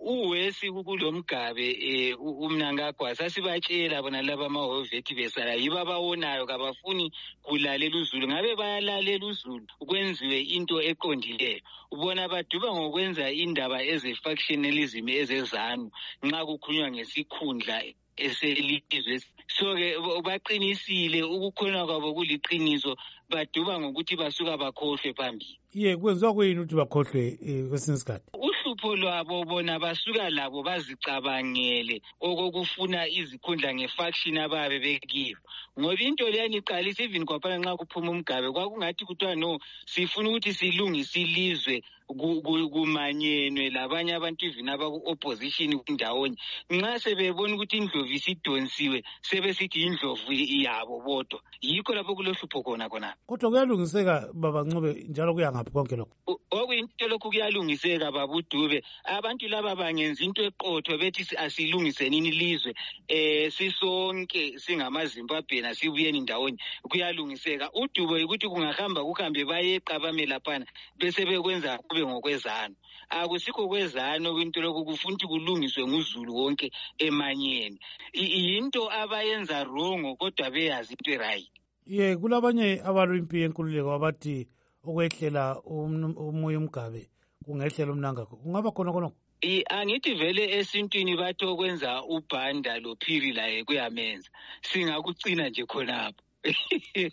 uwesi kulomgabe uMnangagwa sasibatshela bona laba amahovethi besala yiba bawonayo kabafuni kulalela uZulu. Ngabe bayalalela uZulu kwenziwe into eqondileyo. Ubona baduba ngokwenza indaba eze-factionalism ezezanu nxa kukhulunywa ngesikhundla eselizwe. So-ke baqinisile ukukhona kwabo kuliqiniso, baduba ngokuthi basuka bakhohlwe phambili. Kwenziwa kuyini ukuthi bakhohlwe kwesinye isikhathi? Uhlupho lwabo bona basuka labo bazicabangele okokufuna izikhundla ngefaction ababe bekiyo. Ngoba into leyani iqalisa even kwaphela nxa kuphuma umgabe kwakungathi kuthiwa no sifuna ukuthi silungise ilizwe kumanyenwe labanye abantu even abaku-opposition ndawonye. Nxa sebebona ukuthi indlovu isidonsiwe sebesithi indlovu yabo bodwa. Yikho lapho kulohlupho khona. Kodwa kuyalungiseka Baba Ncube njalo kuyangaphi konke lokho? Okuyinto lokhu kuyalungiseka Baba uDube. Abantu laba bangenza into eqotho bethi asilungise nini ilizwe sisonke singamaZimbabwe sibuyeni ndawonye. Kuyalungiseka. uDube ukuthi kungahamba kuhambe bayeqabame laphana bese bekwenza kube ngokwezano. Akusikho kwezano kwinto lokhu kufuna ukuthi kulungiswe nguZulu wonke emanyeni. Yinto abayenza wrong kodwa beyazi into right. Kulabanye abalwimpi yenkululeko abathi ukwehlela umoya umgabe kungehlela uMnangagwa. Kungaba khona khonokho? Angithi vele esintwini bathi okwenza ubhanda lo phiri laye kuyamenza. Singakucina nje khonapho.